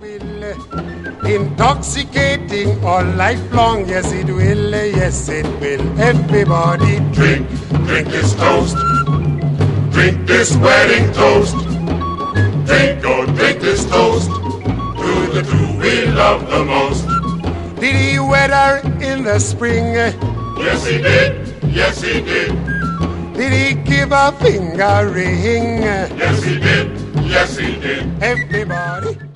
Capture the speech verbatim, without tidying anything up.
will. Intoxicating all lifelong, yes it will, yes it will. Everybody drink, drink this toast. Drink this wedding toast. Drink, oh, drink this toast to the two we love the most. Did he wed her in the spring? Yes, he did. Yes, he did. Did he give a finger ring? Yes, he did. Yes, he did. Everybody